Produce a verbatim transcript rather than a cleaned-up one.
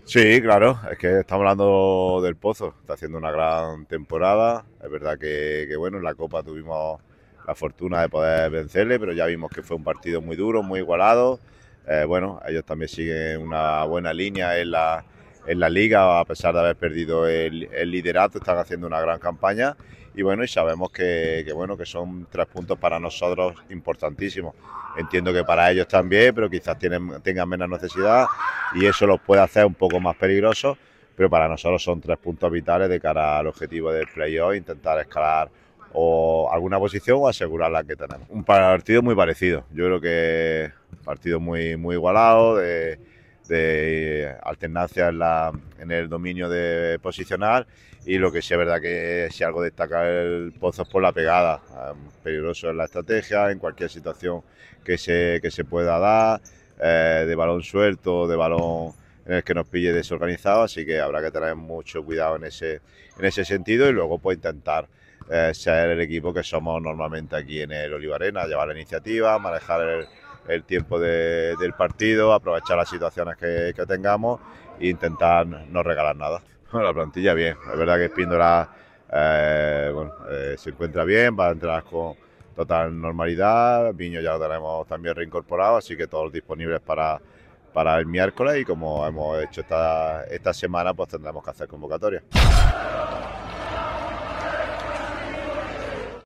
Sí, claro, es que estamos hablando del Pozo, está haciendo una gran temporada, es verdad que, que, bueno, en la Copa tuvimos la fortuna de poder vencerle, pero ya vimos que fue un partido muy duro, muy igualado. Eh, bueno, ellos también siguen una buena línea en la, en la liga, a pesar de haber perdido el, el liderato, están haciendo una gran campaña y bueno, y sabemos que, que, bueno, que son tres puntos para nosotros importantísimos. Entiendo que para ellos también, pero quizás tienen, tengan menos necesidad y eso los puede hacer un poco más peligrosos, pero para nosotros son tres puntos vitales de cara al objetivo del playoff, intentar escalar o alguna posición o asegurar la que tenemos. Un partido muy parecido, yo creo que un partido muy, muy igualado, de, de alternancia en, la, en el dominio de posicional y lo que sí es verdad que si algo destaca el Pozo es por la pegada, peligroso en la estrategia, en cualquier situación que se, que se pueda dar, eh, de balón suelto, de balón en el que nos pille desorganizado, así que habrá que tener mucho cuidado en ese, en ese sentido y luego pues intentar eh, ser el equipo que somos normalmente aquí en el Olivarena, llevar la iniciativa, manejar el, el tiempo de, del partido, aprovechar las situaciones que, que tengamos e intentar no regalar nada. Bueno, la plantilla bien, es verdad que Espíndola eh, bueno, eh, se encuentra bien, va a entrar con total normalidad, Viño ya lo tenemos también reincorporado, así que todos disponibles para, para el miércoles y como hemos hecho esta, esta semana, pues tendremos que hacer convocatoria.